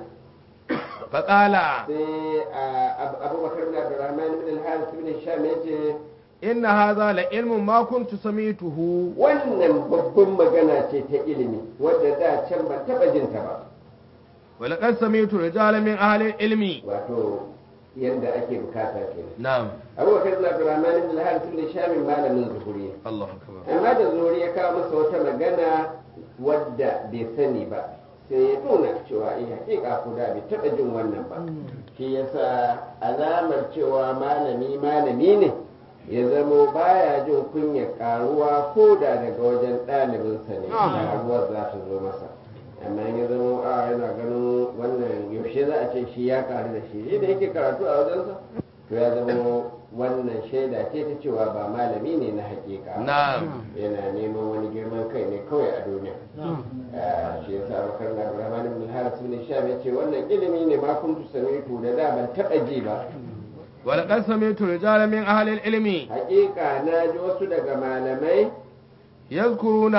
Speaker 1: faqala
Speaker 2: sai abubakar bin abdurrahman bin al-haris bin sham ya ce
Speaker 1: inna hadha la ilmun ma kuntu samituhu
Speaker 2: wannan babban magana ce ta ilimi wadda da can ban taba jin ta ba
Speaker 1: wa laqad sami'tu rijalan min ahli ilmi
Speaker 2: wato yanda ake bukata kenan
Speaker 1: na'am
Speaker 2: abubakar bin abdurrahman bin al-haris bin sham malamin zuhuri
Speaker 1: Allahu akbar
Speaker 2: amma da zuhuri ya kawo masa wata magana wadda bai sani ba sai ya nuna cewa eh hakika ko da bai taba jin wannan ba shi yasa alamar cewa malami malami ne ya zamo baya jin kunya karuwa ko da daga wajen ɗalibinsa ne karuwar za ta zo masa amma ya zamo a yana ganin wannan yaushe za a ce shi ya karu da shi da yake karatu a wajensa to ya zamo wannan shaida ce ta cewa ba malami ne na hakika yana neman wani girman kai ne kawai a duniya shi yasa bakar na abdurrahman ibn haris ibn sham ya ce wannan ilimi ne ma kuntu sami'tu da da ban taɓa ji ba
Speaker 1: ولقد سمعت رجالا من أهل العلم
Speaker 2: حقيقة ناجي wasu daga malamai
Speaker 1: يذكرون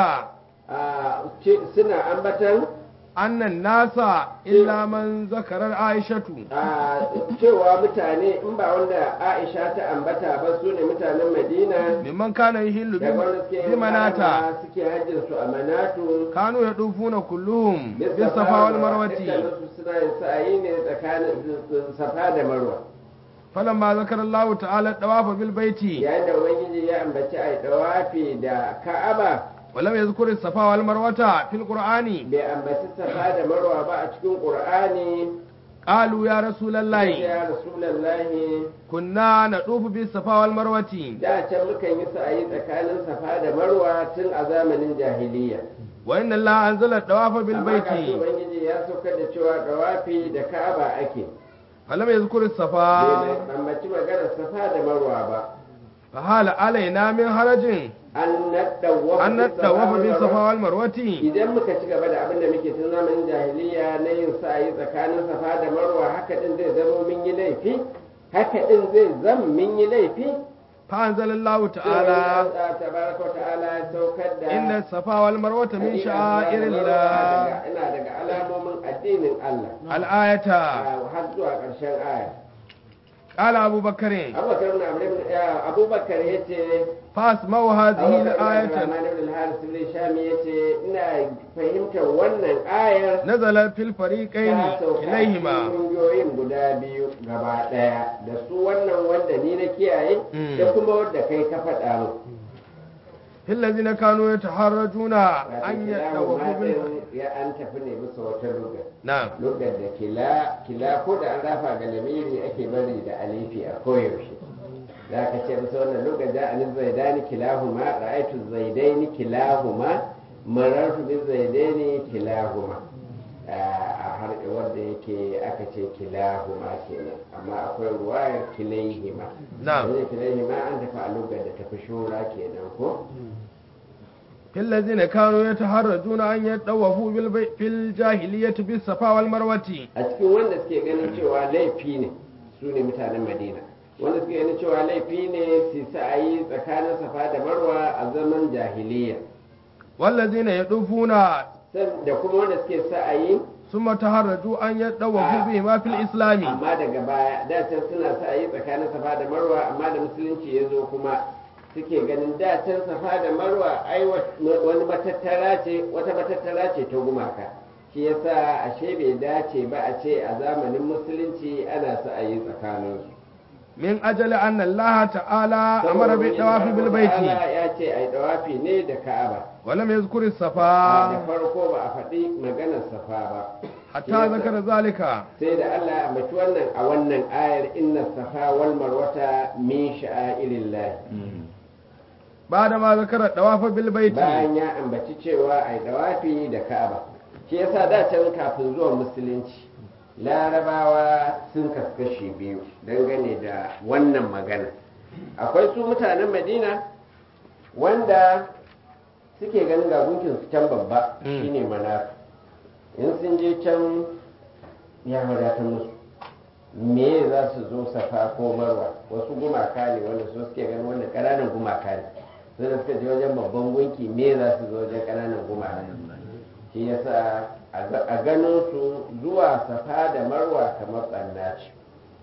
Speaker 2: suna ambatan
Speaker 1: أن الناس إلا من ذكر عائشة
Speaker 2: cewa mutane in ba wanda Aisha ta ambata ba su ne mutanen Madina
Speaker 1: ممن كان يهل
Speaker 2: بمناتا suke hajjin su a Manatu
Speaker 1: كانوا يطوفون كلهم بالصفا والمروة
Speaker 2: suna yin sa'ayi ne tsakanin Safa da Marwa
Speaker 1: فلما ذكر الله تعالى الطواف بالبيت
Speaker 2: yayin da ubangiji ya ambaci ai dawafi da Ka'aba
Speaker 1: ولم يذكر الصفا والمروة في القرآن
Speaker 2: bai ambaci Safa da Marwa ba a cikin Qur'ani
Speaker 1: قالوا يا رسول الله
Speaker 2: ya Rasulullahi
Speaker 1: كنا نطوف بالصفا والمروة
Speaker 2: da can mukan yi sa'ayi tsakanin Safa da Marwa tun a zamanin jahiliya
Speaker 1: وإن الله أنزل الطواف
Speaker 2: amma
Speaker 1: بالبيت
Speaker 2: kashi ubangiji ya saukar da cewa dawafi da Ka'aba ake
Speaker 1: فلم يذكر الصفا
Speaker 2: bai ambaci maganar Safa da Marwa ba
Speaker 1: فهل علينا من حرج
Speaker 2: an naddawafa
Speaker 1: أن نطوف بالصفا والمروة
Speaker 2: idan muka ci gaba da abin da muke tun zamanin jahiliya na yin sa'ayi tsakanin Safa da Marwa haka din zai zama mun yi laifi haka din zai zama mun yi laifi
Speaker 1: فأنزل الله تعالى
Speaker 2: tabaraka wa ta'ala ya saukar da
Speaker 1: إن الصفا والمروة من شعائر الله
Speaker 2: ina daga alamomin addinin Allah
Speaker 1: الآية
Speaker 2: har zuwa ƙarshen aya
Speaker 1: قال أبو بكر
Speaker 2: abubakar na abubakar ya ce
Speaker 1: فاسمعوا هذه الآية
Speaker 2: Rahman ibn al-Haris ibn Shami ya ce ina fahimtar wannan ayar
Speaker 1: نزل في الفريقين
Speaker 2: ta sauka
Speaker 1: إليهما
Speaker 2: ƙungiyoyin guda biyu gaba ɗaya da su wannan wanda ni na kiyaye
Speaker 1: Mm.
Speaker 2: da kuma wanda kai ka faɗa mu
Speaker 1: في الذين كانوا يتحرجون
Speaker 2: Wato
Speaker 1: أن
Speaker 2: kila
Speaker 1: يطوفوا بال
Speaker 2: matin ya an tafi ne bisa wata lugar
Speaker 1: نعم
Speaker 2: lugar da kila kila ko da an rafa ga lamiri ake bari da alifi a koyaushe za ka ce bisa wannan lugar da an zaidani kilahuma ra'aitu zaidaini kilahuma marartu bi zaidaini kilahuma a har wanda yake aka ce kilahuma kenan amma akwai ruwayar kilaihima
Speaker 1: نعم
Speaker 2: wanda kilaihima an tafi a lugar da tafi shura kenan ko
Speaker 1: في الذين كانوا يتحرجون أن يطوفوا بالبي... في الجاهلية بالصفا والمروة
Speaker 2: a cikin wanda suke ganin cewa laifi ne su ne mutanen madina wanda suke ganin cewa laifi ne su sa'ayi tsakanin safa da marwa a zaman jahiliya
Speaker 1: والذين يطوفون
Speaker 2: San- da kuma wanda suke sa'ayi
Speaker 1: ثم تحرجوا أن يطوفوا بهما في الإسلام
Speaker 2: amma daga baya da can suna sa'ayi tsakanin safa da marwa amma da musulunci ya zo kuma suke ganin da can safa da marwa ai wa- wani matattara ce wata matattara ce ta gumaka shi yasa ashe bai dace ba a ce a zamanin musulunci ana sa'ayi tsakaninsu
Speaker 1: من أجل أن الله تعالى أمر بالطواف بالبيت
Speaker 2: Allah ya ce ai dawafi ne da Ka'aba
Speaker 1: ولم يذكر
Speaker 2: da
Speaker 1: الصفا
Speaker 2: farko ba a faɗi maganar safa ba
Speaker 1: حتى ذكر ذلك
Speaker 2: sai da Allah ya ambaci wannan a wannan ayar inna safa wal marwata min sha'airillah
Speaker 1: بعدما ذكر الطواف بالبيت
Speaker 2: bayan ya ambaci cewa ai dawafi da Ka'aba shi yasa da can kafin zuwan musulunci larabawa sun kaskashi biyu dangane da wannan magana akwai su mutanen madina wanda suke ganin ga gunkin su can babba
Speaker 1: Mm.
Speaker 2: shine manaf in sun je can ya wadatar musu me za su zo safa ko marwa wasu gumaka ne wanda su suke ganin wanda ƙananan gumaka ne sai da suka je wajen babban gunki me za su zo wajen ƙananan gumaka shi yasa a ga- a ganin su zuwa safa da marwa kamar ɓanna ce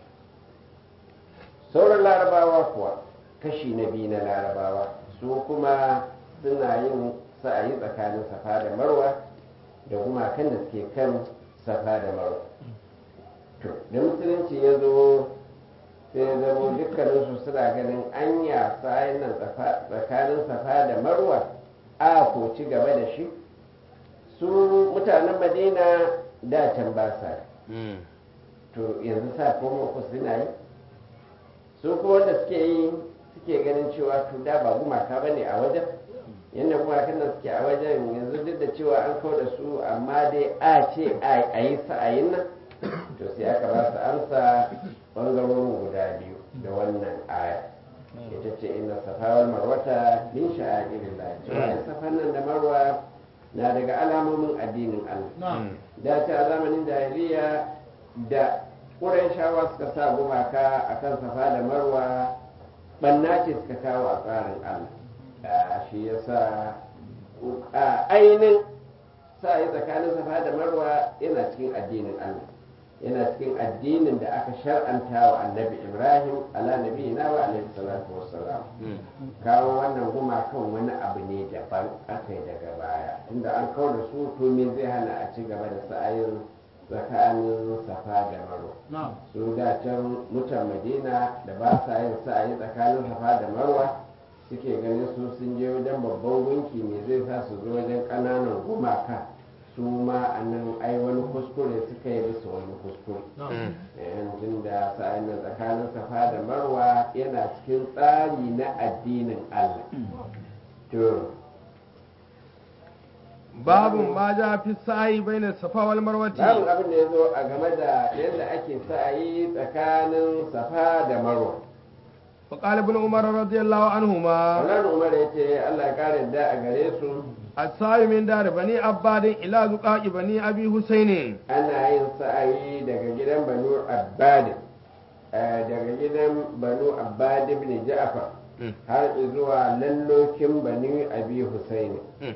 Speaker 2: sauran larabawa kuwa kashi na biyu na larabawa su kuma suna yin sa'ayi tsakanin safa da marwa da gumakan da suke kan safa da marwa to da musulunci ya zo sai ya zama dukkaninsu suna ganin anya sa'ayin nan tsafa- tsakanin safa da marwa a ko ci gaba da shi su mutanen madina da can ba sa
Speaker 1: Mm.
Speaker 2: to yanzu sa koma ku suna yi su kuma wanda suke yi suke ganin cewa to da ba gumaka ba ne a wajen yadda gumakan nan suke a wajen yanzu duk da cewa an kawo da su amma dai a ce a yi sa'ayin nan to sai aka ba su amsa bangarorin guda biyu da wannan aya ita ce inna safa wal marwata min sha'airillah cewa ai safan nan da marwa na daga alamomin addinin Allah
Speaker 1: Mm.
Speaker 2: da ta a zamanin jahiliya da shawa suka sa gumaka a kan safa da marwa banna ce suka kawo a tsarin Allah Ah, shi ya sa ainihin sa yi tsakanin safa da marwa yana cikin addinin Allah yana cikin addinin da aka shar'anta wa annabi ibrahim ala nabi na wa alaihi salatu wassalam
Speaker 1: Mm.
Speaker 2: kawo wannan gumakan wani abu ne daban aka yi daga baya inda an kawo da su to me zai hana a ci gaba da sa'ayin tsakanin safa da marwa su da can mutan madina da ba sa yin sa'ayi tsakanin safa da marwa suke ganin su sun je wajen babban gunki me zai sa su zo wajen ƙananan gumaka su ma a nan ai wani kuskure suka yi bisa wani kuskure
Speaker 1: Mm.
Speaker 2: yanzu da sa'ayin nan tsakanin safa da marwa yana cikin tsari na addinin Allah to
Speaker 1: Babun ma ja fi sa'i bainas safa wal marwati.
Speaker 2: babu abin da ya zo a game da yadda ake sa'ayi tsakanin safa da marwa
Speaker 1: وقال ابن عمر رضي الله عنهما
Speaker 2: wannan umar ya ce Allah ya kare da a gare su
Speaker 1: السعي من دار بني عباد إلى زقاق بني أبي حسين.
Speaker 2: ana yin sa'ayi daga gidan banu abbad eh, daga gidan banu abbad ibn ja'far
Speaker 1: Mm.
Speaker 2: har zuwa lallokin bani abi husaini
Speaker 1: Mm.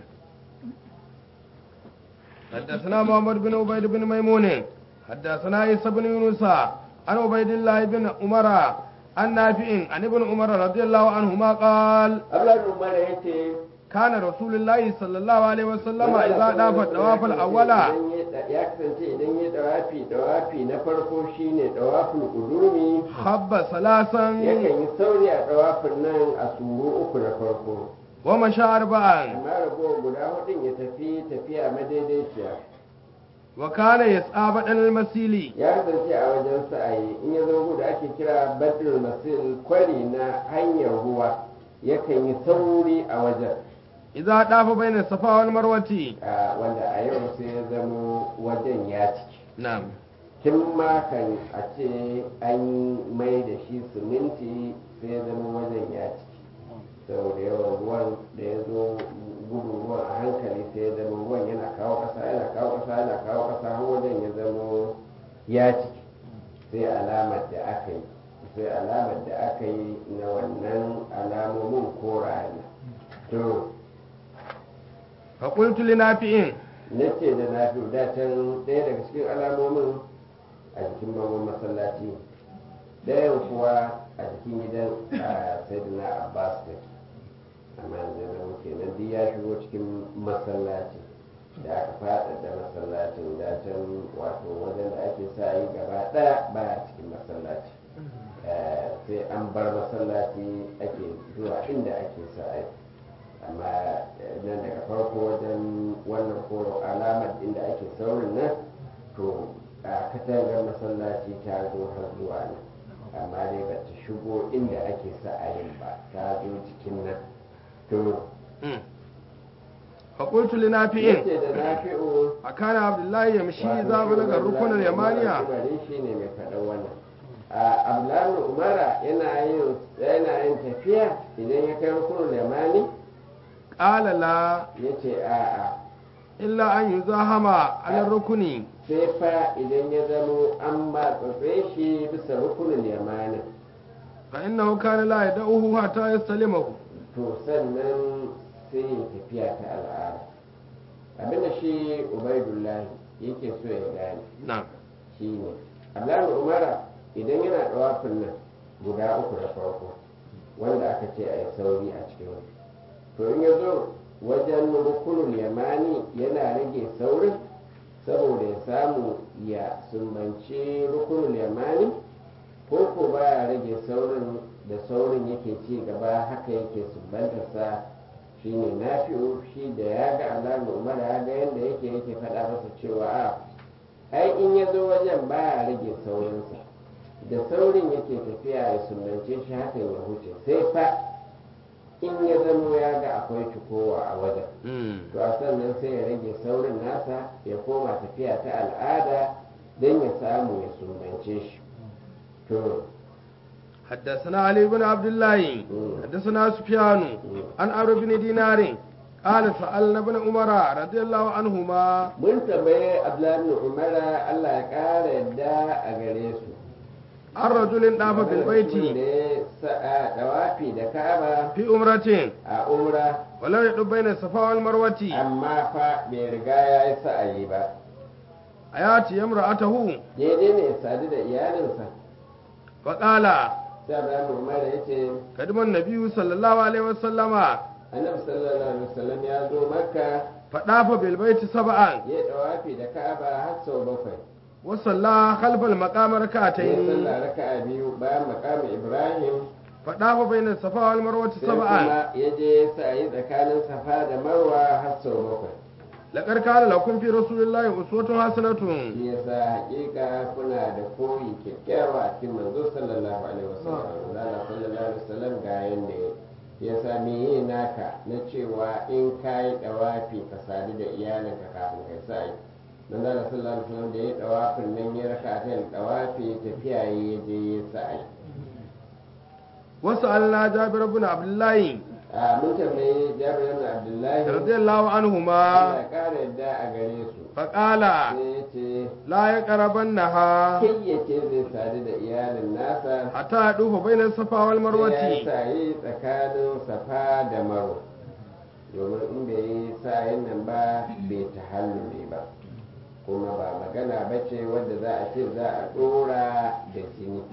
Speaker 1: حدثنا محمد بن عبيد بن ميمون حدثنا عيسى بن يونس عن عبيد الله بن عمر عن نافع عن ابن عمر رضي الله عنهما قال
Speaker 2: abdullahi umar ya ce
Speaker 1: كان رسول الله صلى الله عليه وسلم إذا طاف الطواف الأول
Speaker 2: ya kasance idan ya dawafi dawafi na farko shine dawaful qudumi
Speaker 1: خب ثلاثا
Speaker 2: yakan yi sauri a dawafin nan a suru uku na farko
Speaker 1: ومشى أربعا
Speaker 2: amma ragowar guda hudun ya tafi tafiya madaidaiciya
Speaker 1: وكان يسعى بدن المسيل
Speaker 2: ya kasance a wajen sa'ayi in ya zo da ake kira badrul masil kwari na hanyar ruwa yakan yi sauri a wajen
Speaker 1: إذا طاف بين الصفا والمروة.
Speaker 2: a wanda a yau sai ya zamo wajen ya ciki
Speaker 1: نعم.
Speaker 2: tun ma kan a ce an mai da shi siminti sai ya zama wajen ya ciki saboda yawan ruwan da ya zo gudun ruwan a hankali sai ya zama ruwan yana kawo ƙasa yana kawo ƙasa yana kawo ƙasa har wajen ya zama ya ciki sai alamar da aka yi sai alamar da aka yi na wannan alamomin koraye to
Speaker 1: فقلت لنافع
Speaker 2: nace da na fi dacen ɗaya daga cikin alamomin a jikin bangon masallaci ɗayan kuwa a jikin gidan a sayyidina abbas ne amma yanzu da muke nan duk ya shigo cikin masallaci da aka faɗa da masallacin dacen wato wajen da ake sa yi gaba ɗaya baya cikin masallaci Eh, sai an bar masallaci ake zuwa inda ake sa yi amma eh, nan daga farko wajen wannan ko alamar inda ake saurin nan to a katangar masallaci ta zo har zuwa nan amma dai ba ta shigo inda ake sa'ayin ba ta zo cikin nan to
Speaker 1: فقلت لنافع
Speaker 2: yace da nafi'u
Speaker 1: أكان عبد الله يمشي إذا بلغ الركن اليمانية
Speaker 2: bari shi ne mai faɗa wannan abdullahi umara yana yin yana yin tafiya idan ya kai rukunul yamani
Speaker 1: qala la
Speaker 2: yace a'a
Speaker 1: illa an yuzahama ala rukuni
Speaker 2: sai fa idan ya zamo an matsatse shi bisa rukunul yamani
Speaker 1: fa innahu kana la yad'uhu hatta yastalimahu
Speaker 2: to sannan sai ya tafiya ta al'ada abinda shi ubaidullahi yake so ya gane
Speaker 1: na'am
Speaker 2: shi ne abdullahi umara idan yana dawafin nan guda uku da farko wanda aka ce a yi sauri a cikin wani to in ya zo wajen rukunul yamani yana rage saurin saboda ya samu ya sumbanci rukunul yamani ko ko baya rage saurin da saurin yake ci gaba haka yake sumbantarsa shi ne nafi'u shi da ya ga Allah umar ya ga yadda yake yake faɗa masa cewa a ai in ya zo wajen baya rage saurinsa da saurin yake tafiya ya sumbance shi hakan ya huce sai fa in ya zamo ya ga akwai cikowa a wajen to a sannan sai ya rage saurin nasa ya koma tafiya ta al'ada don ya samu ya sumbance shi to
Speaker 1: حدثنا علي بن عبد الله حدثنا سفيان عن عمرو بن دينار قال سألنا ابن عمر رضي الله عنهما
Speaker 2: mun tambaye Abdullahi ibn Umar Allah ya kara yadda a gare su
Speaker 1: an rajulin dafa bil baiti
Speaker 2: ne sa'a dawafi da Ka'aba
Speaker 1: fi umratin
Speaker 2: a umra
Speaker 1: wala yadu baina safa wal marwati
Speaker 2: amma fa bai riga yayi sa'ayi ba
Speaker 1: ayati yamra'atahu
Speaker 2: daidai ne ya sadu da iyalinsa
Speaker 1: fa qala
Speaker 2: sai Abdullahi ibn Umar yace
Speaker 1: kadiman nabiyyu sallallahu alaihi wasallama
Speaker 2: annabi sallallahu alaihi wasallam ya zo makka
Speaker 1: fa dafa bil baiti sab'an
Speaker 2: ya dawafi da Ka'aba har sau bakwai
Speaker 1: wa salla khalfa al maqam
Speaker 2: ya
Speaker 1: rak'atayn
Speaker 2: sallah raka'a biyu bayan maqam Ibrahim
Speaker 1: fa dafa baina safa wal marwati
Speaker 2: sai
Speaker 1: sab'an
Speaker 2: kuma ya je sa'ayi tsakanin Safa da Marwa har sau bakwai
Speaker 1: laqad kana lakum fi rasulillahi uswatun hasanatun
Speaker 2: shi yasa hakika kuna da koyi kyakkyawa a cikin manzo sallallahu alaihi wasallam Allah sallallahu alaihi wasallam ga yanda ya sami yi naka na cewa in kayi dawafi ka sadu da iyalinka kafin kai sa'i dan Allah sallallahu alaihi wasallam da ya dawafin nan ya raka ta dawafi tafiya ya je ya sa'i
Speaker 1: wasu Allah jabir ibn abdullahi
Speaker 2: a mun tambaye Jabir ibn Abdullahi
Speaker 1: radiyallahu anhuma
Speaker 2: Allah ya kara yadda a gare su
Speaker 1: fa qala
Speaker 2: sai ya ce
Speaker 1: la yaqrabannaha
Speaker 2: kai ya ce zai sadu da iyalin nasa
Speaker 1: hatta dufa baina safa wal
Speaker 2: ya
Speaker 1: marwati
Speaker 2: sayi tsakanin safa da maro domin in bai yi sa'in nan ba bai ta halluli ba kuma ba magana ba ce wadda za a ce za a dora da jini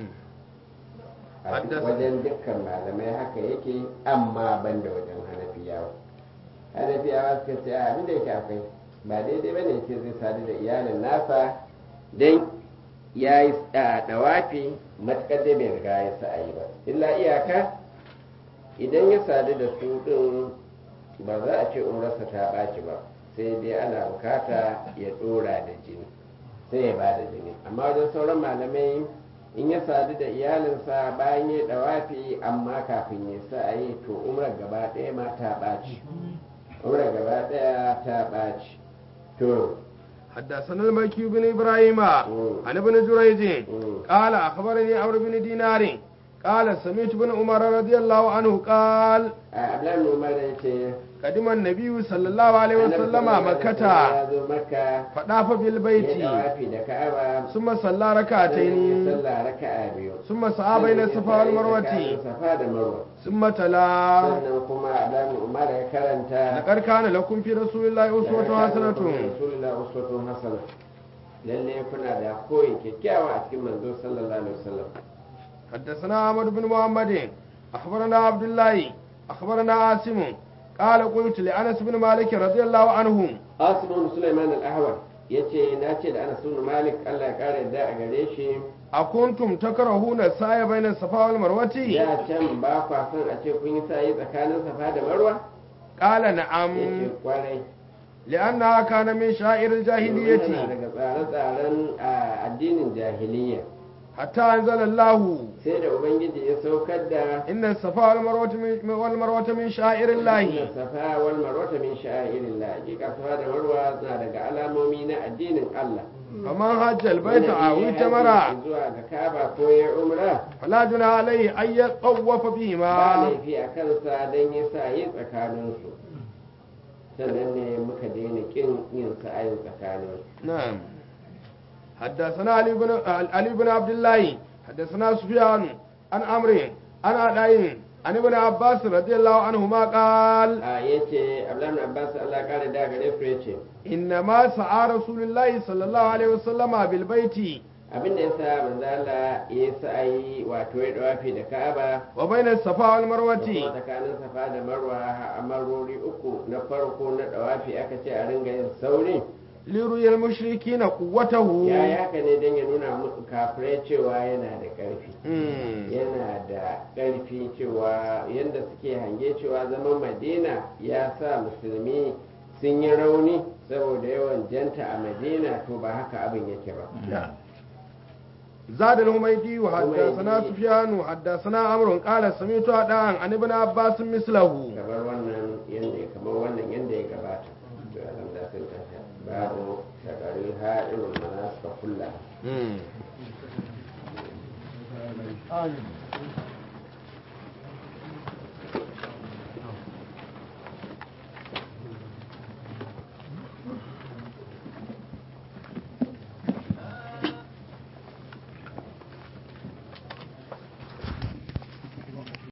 Speaker 2: a wajen dukkan malamai haka yake amma ban da wajen hanafiyawa hanafiyawa suka ce a abin da yake akwai ba daidai ba ne ce zai sadu da iyalin nasa don ya yi dawafi matuƙar da bai riga ya sa'ayi ba illa iyaka idan ya sadu da su ɗin ba za a ce umrarsa ta ɓaci ba sai dai ana bukata ya ɗora da jini sai ya ba da jini amma wajen sauran malamai in ya sadu da iyalinsa bayan ya dawafi amma kafin ya sa'ayi to umrar gaba ɗaya ma ta ɓaci umrar gaba ɗaya ta ɓaci to
Speaker 1: حدثنا المكي بن إبراهيم عن ابن جريج قال أخبرني عمرو بن دينار قال سمعت بن عمر رضي الله عنه قال
Speaker 2: abdullahi bin umar ya ce
Speaker 1: قدم النبي صلى الله عليه وسلم مكة
Speaker 2: ya zo makka
Speaker 1: فطاف
Speaker 2: ya
Speaker 1: بالبيت
Speaker 2: dawafi da ka'aba
Speaker 1: ثم صلى
Speaker 2: sai ya
Speaker 1: ركعتين
Speaker 2: sallah raka'a biyu
Speaker 1: ثم سعى بين الصفا والمروة
Speaker 2: safa da marwa
Speaker 1: ثم تلا
Speaker 2: sannan kuma abdullahi bin umar ya karanta
Speaker 1: لقد كان لكم في رسول الله أسوة حسنة
Speaker 2: rasulullah uswatun hasana lalle kuna da koyi kyakkyawa a cikin manzo sallallahu alaihi wasallam
Speaker 1: حدثنا أحمد بن محمد أخبرنا عبد الله أخبرنا عاصم قال قلت لأنس بن مالك رضي الله عنه
Speaker 2: asim bin sulaiman al-ahwal yace na ce da anas bin malik Allah ya kare da a gare shi
Speaker 1: أكنتم تكرهون السعي بين الصفا والمروة
Speaker 2: ya can ba kwa son a ce kun yi sa'i tsakanin safa da marwa
Speaker 1: قال نعم
Speaker 2: yace kwarai
Speaker 1: لأنها كان من شائر
Speaker 2: tana
Speaker 1: الجاهلية
Speaker 2: daga tsare-tsaren a addinin jahiliya
Speaker 1: حتى أنزل الله
Speaker 2: sai da ubangiji ya saukar da
Speaker 1: إن الصفا والمروة من, والمروة من شائر الله
Speaker 2: inna safa wal marwata min sha'irillah hakika safa da marwa suna daga alamomi na addinin Allah
Speaker 1: faman hajjal baita
Speaker 2: Wanda
Speaker 1: aw
Speaker 2: ya haji
Speaker 1: tamara
Speaker 2: zuwa ga Ka'aba ko ya umra
Speaker 1: fala juna alayhi ay yatawafa
Speaker 2: ba
Speaker 1: bihima
Speaker 2: laifi a kansa don ya sa yi tsakaninsu sannan ne muka daina kin yin sa'ayin tsakaninsu.
Speaker 1: نعم حدثنا علي بن علي بن عبد الله حدثنا سفيان عن عمرو عن عدي عن ابن عباس رضي الله عنهما قال
Speaker 2: a yace Abdullahi bin Abbas Allah ya kare da gare su yace
Speaker 1: انما سعى رسول الله صلى الله عليه وسلم بالبيت
Speaker 2: abinda yasa manzo Allah ya sa'ayi wato ya dawafi da Ka'aba
Speaker 1: وبين الصفا
Speaker 2: da
Speaker 1: والمروة
Speaker 2: kuma tsakanin Safa da Marwa a marori uku na farko na dawafi aka ce a ringa yin sauri
Speaker 1: ليري المشركين قوته
Speaker 2: ya yi haka ne don ya nuna musu kafirai cewa yana da ƙarfi
Speaker 1: مم.
Speaker 2: yana da ƙarfi cewa yadda suke hange cewa zaman madina ya sa musulmi sun yi rauni saboda yawan janta a madina to ba haka abin yake ba
Speaker 1: زاد الهميدي وحدثنا
Speaker 2: الهميدي.
Speaker 1: سفيان وحدثنا عمرو قال سمعت عدان عن ابن عباس مثله
Speaker 2: kamar wannan yanda kamar wannan yanda ya gabata to alhamdulillah sun tashi babu shagaril ha'irul manasika kullaha
Speaker 1: مم.